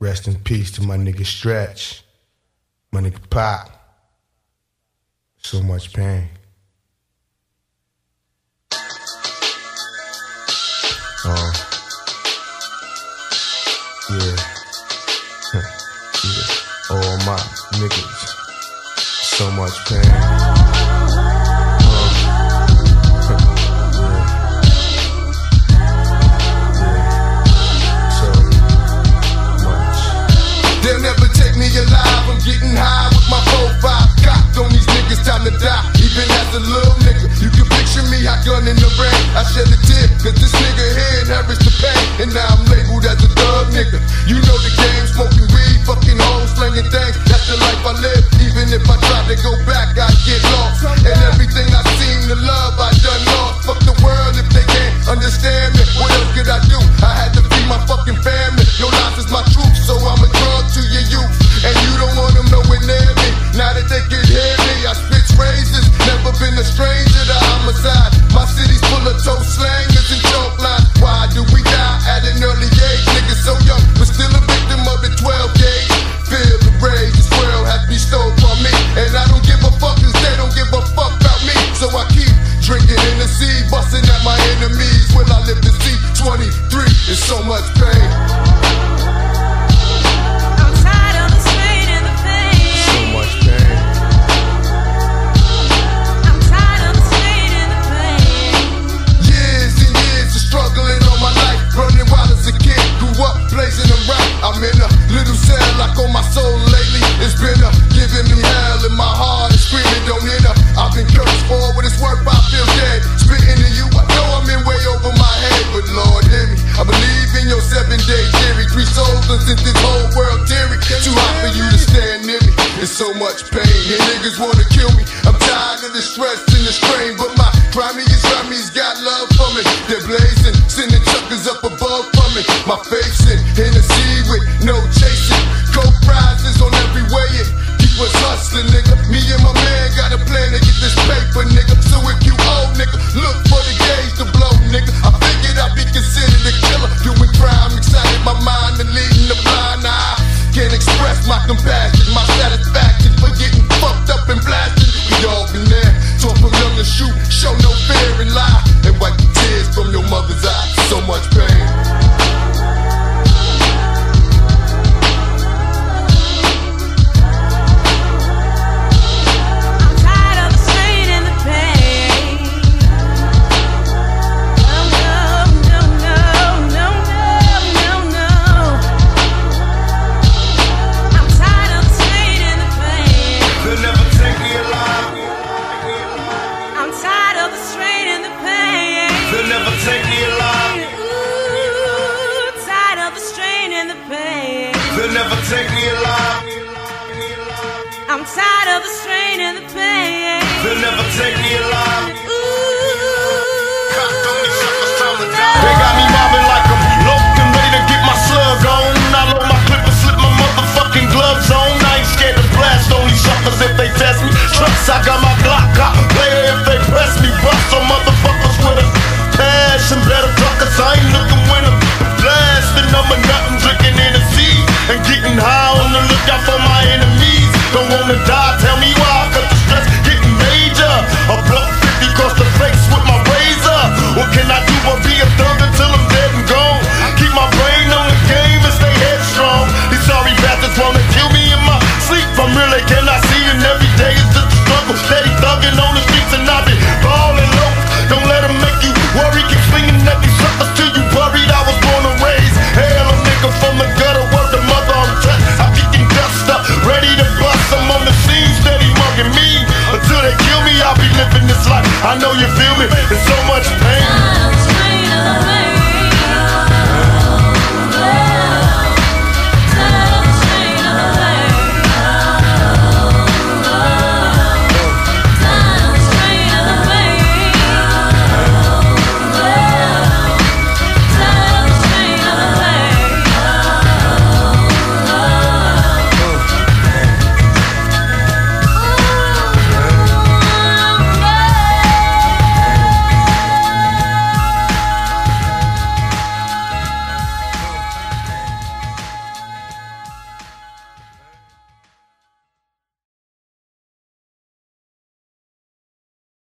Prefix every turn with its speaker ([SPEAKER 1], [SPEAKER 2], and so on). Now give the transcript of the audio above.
[SPEAKER 1] Rest in peace to my nigga Stretch, my nigga Pop. So much pain. Oh, yeah. Yeah. All my niggas. So much pain.
[SPEAKER 2] Alive, I'm getting high with my 4-5 cocked on these niggas, time to die. Even as a little nigga, you can picture me, hot gun in the rain. I shed a tear, cause this nigga here inherits the pain. And now I'm labeled as a thug nigga. You know the game, smoking weed, fucking hoes, slinging things. That's the life I live. Even if I try to go back, I get lost. And everything I seem to love, I done lost. Fuck the world if they can't understand me. What else could I do? I had to feed my fucking family. Your life is my truth, so I'm a drug to your youth. And you don't want them nowhere near me. Now that they can hear me, I spit phrases. Never been a stranger to homicide. My city's full of toe slangers and choke lines. Why do we die at an early age? Niggas so young, but still a victim of the 12 gauge. Feel the rage, this world has been stolen from me. And I don't give a fuck cause they don't give a fuck about me. So I keep drinking Hennessy, busting at my enemies. Will I live to see 23? It's so much pain. Blazing them right, I'm in a little cell like on my soul lately. It's been giving me hell in my heart and screaming don't enter. I've been cursed for what it's worth, I feel dead. Spitting to you, I know I'm in way over my head, but Lord hear me. I believe in your 7-day theory. 3 souls since this whole world theory. Too hot for you to stand near me. It's so much pain, and niggas wanna kill me. I'm tired of the stress and the strain, but my grimiest homies got love for me. They're blazing, sending chuckers up above for me. My face in Hennessy with no chasing. Coke prizes on every way it keep us hustling, nigga. Me and my man got a plan to get this paper, nigga. So if you old, nigga, look for the gauge to blow, nigga. I figured I'd be considered a killer. Doing crime, excited my mind and leading the blind eye. Can't express my compassion, my satisfaction for getting fucked up and blasted. We all been there, taught from young to shoot, show no fear and lie, and wipe the tears from your mother's eyes. So much pain.
[SPEAKER 3] They'll never take me alive. I'm tired of the strain and the pain. They'll never take me alive.